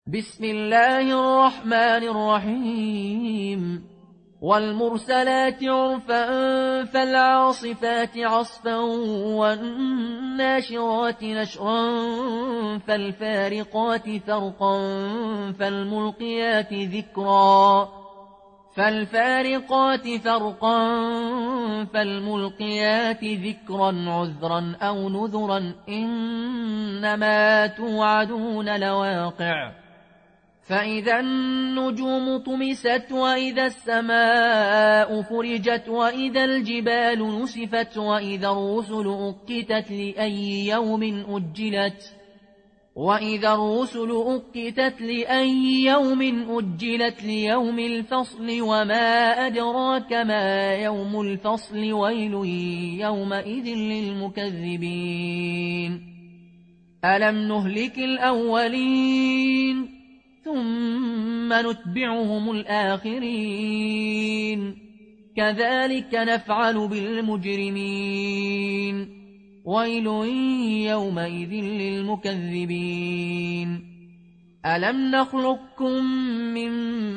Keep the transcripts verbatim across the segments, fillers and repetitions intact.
بسم الله الرحمن الرحيم والمرسلات عرفا فالعاصفات عصفا والناشرات نشرا فالفارقات فرقا فالملقيات ذكرا فالفارقات فرقا فالملقيات ذكرا عذرا أو نذرا إنما توعدون لواقع فإذا النجوم طمست وإذا السماء فرجت وإذا الجبال نسفت وإذا الرسل أقتت لأي يوم أجلت وإذا الرسل أقتت لأي يوم أجلت ليوم الفصل وما أدراك ما يوم الفصل ويل يومئذ للمكذبين ألم نهلك الأولين ثم نتبعهم الآخرين كذلك نفعل بالمجرمين ويل يومئذ للمكذبين ألم نخلقكم من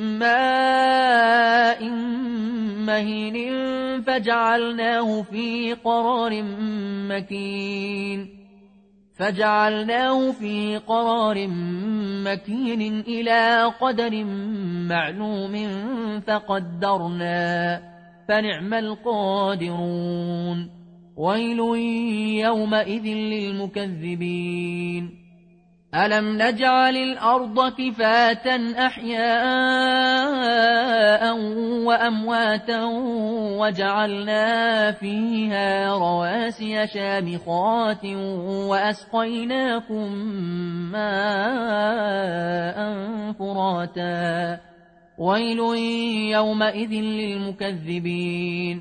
ماء مهين فجعلناه في قرار مكين فجعلناه في قرار مكين إلى قدر معلوم فقدرنا فنعم القادرون ويل يومئذ للمكذبين ألم نجعل الأرض كفاة أحياء وأمواتا وجعلنا فيها رواسي شامخات وأسقيناكم ماء فراتا ويل يومئذ للمكذبين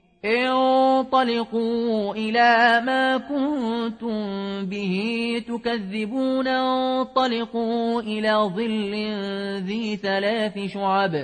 انطلقوا إلى ما كنتم به تكذبون انطلقوا إلى ظل ذي ثلاث شعب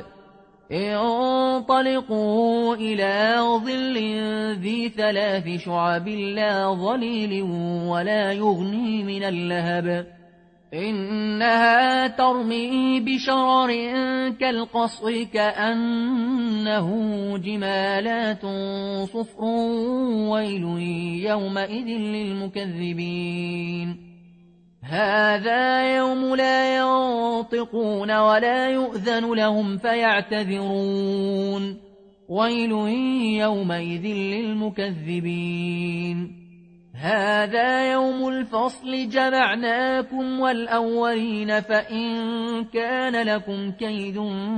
انطلقوا إلى ظل ذي ثلاث شعب لا ظليل ولا يغني من اللهب إنها ترمي بشرر كالقصر كأنه جمالات صفر ويل يومئذ للمكذبين هذا يوم لا ينطقون ولا يؤذن لهم فيعتذرون ويل يومئذ للمكذبين هذا يوم الفصل جمعناكم والأولين فإن كان لكم كيد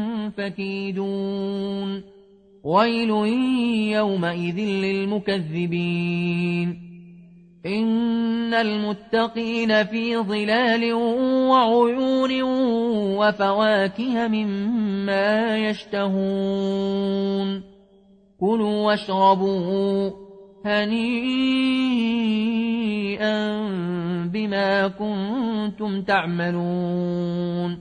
فكيدون ويل يومئذ للمكذبين إن المتقين في ظلال وعيون وفواكه مما يشتهون كلوا واشربوا هنيئا بما كنتم تعملون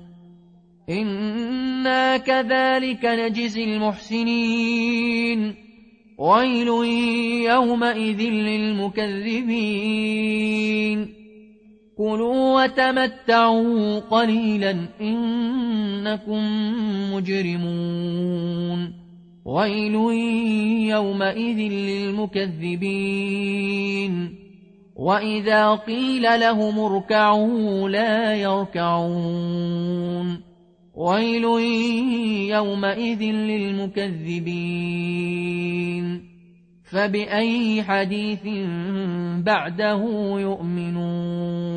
إنا كذلك نجزي المحسنين ويل يومئذ للمكذبين كلوا وتمتعوا قليلا إنكم مجرمون ويل يومئذ للمكذبين وإذا قيل لهم اركعوا لا يركعون ويل يومئذ للمكذبين فبأي حديث بعده يؤمنون